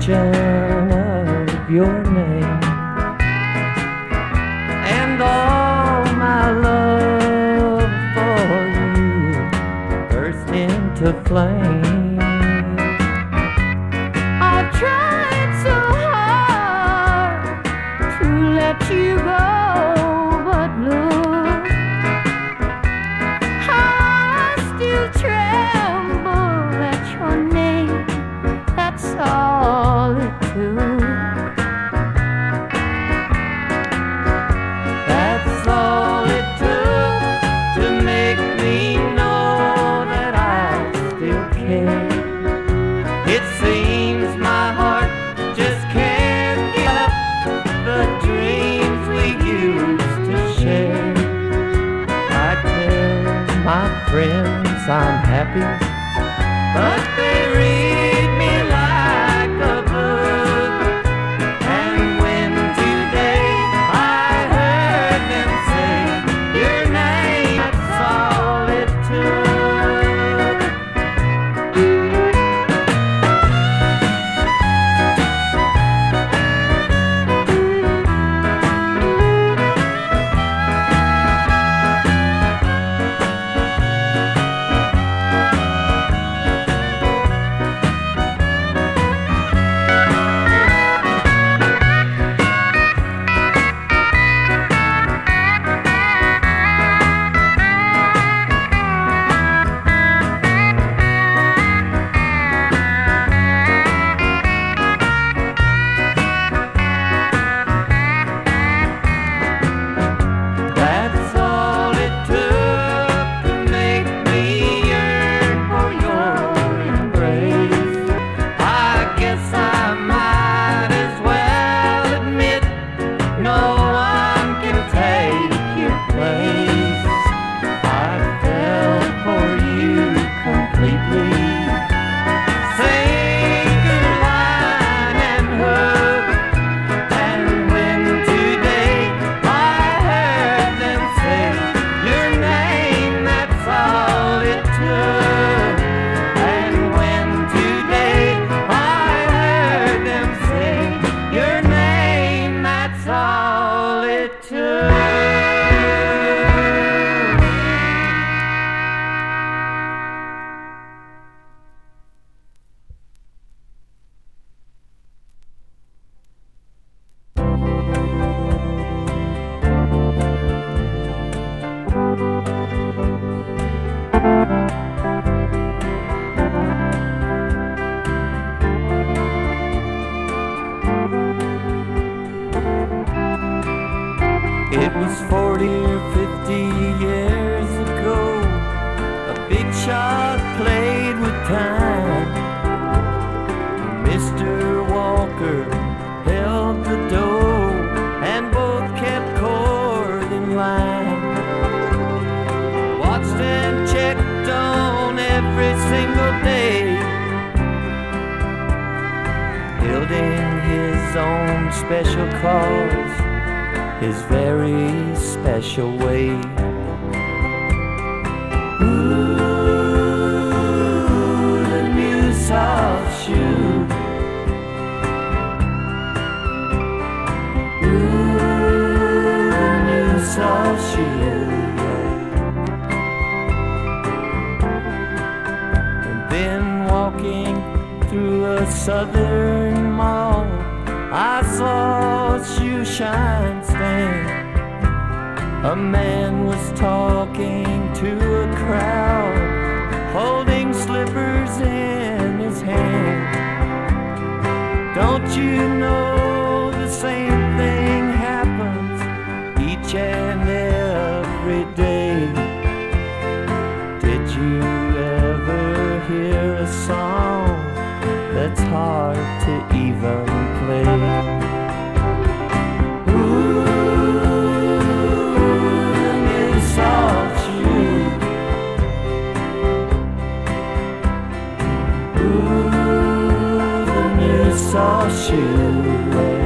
mention of your name, and all my love for you burst into flame. I tried so hard to let you go, but look, I still tremble at your name. That's all it took. That's all it took to make me know that I still care. It seems my heart just can't give up the dreams we used to share. I tell my friends I'm happy, but they read me like a book. And when today I heard them say your name, that's all it took. That's all it took to make me yearn for your embrace. I guess I might as well admit no one can take your place. I fell for you completely, single line and hook. And when today I heard them say your name, that's all it took. And when today I heard them say your name, that's all it took. It was 40 or 50 years ago. A big shot played with time. Mr. Walker held the door, and both kept court in line. Watched and checked on every single day, building his own special cause, his very special way. Ooh, the new soft shoe. Ooh, the new soft shoe. And then walking through a southern mall, I saw a shoe shine stand. A man was talking to a crowd, holding slippers in his hand. Don't you know the same thing happens each and every day? Did you ever hear a song that's hard to even play? Soft shoe.